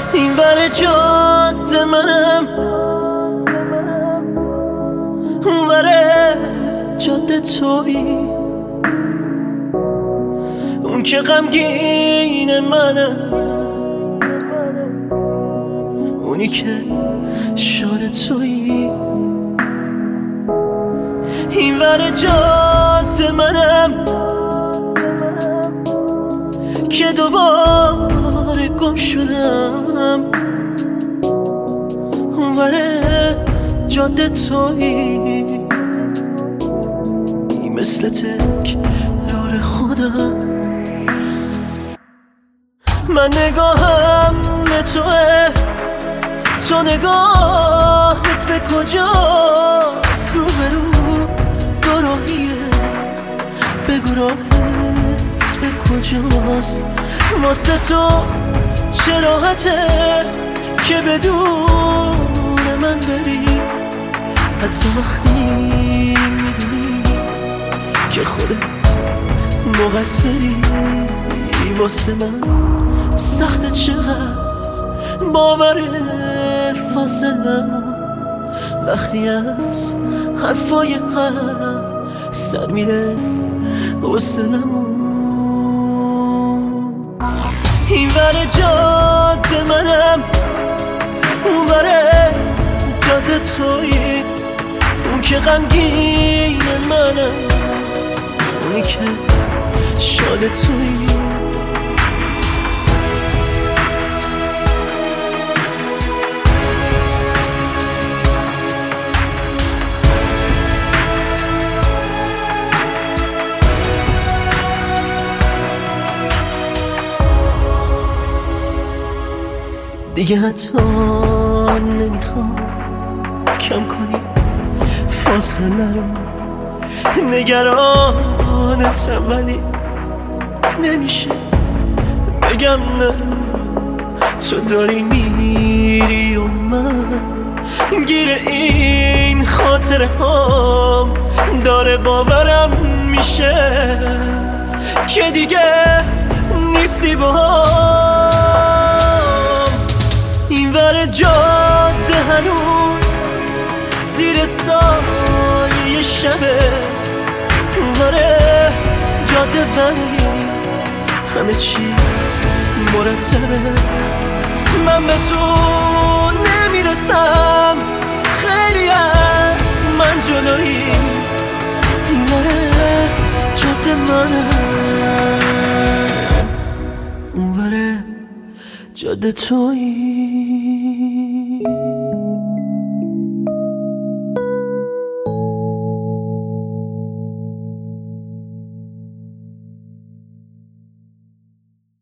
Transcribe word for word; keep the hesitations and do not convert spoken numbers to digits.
این ور جاده منم، اون ور جاده تویی. اون که غمگین منم، اونی که شاد تویی. این ور جاده منم که دوباره گم شدم، اون ور جاده تویی. مثل تکرار خودم من نگاهم به توه، تو نگاهت به کجاست؟ رو به رو گراهیه، بگو راهت به کجاست؟ واسه تو چه راحته که بدون من بری، حتی وقتی میدونی که خودت مقصری. واسه من سخت چقدر باور فاصلمو، وقتی از حرفای هم سر میره حوصلمو. این ور جاده منم، اون ور جاده تویی. اون که غمگین منم، اونی که شاد تویی. دیگه حتی نمیخوام کم کنی فاصله رو، نگرانتم ولی نمیشه بگم نرو. تو داری میری و من گیر این خاطره هام داره باورم میشه که دیگه نیستی با هم. این ور جاده هنوز زیر سایه شبه، اون ور جاده ولی همه چی مرتبه. من به تو نمیرسم، خیلی از من جلویی. این ور جاده منم، اون ور جاده تویی.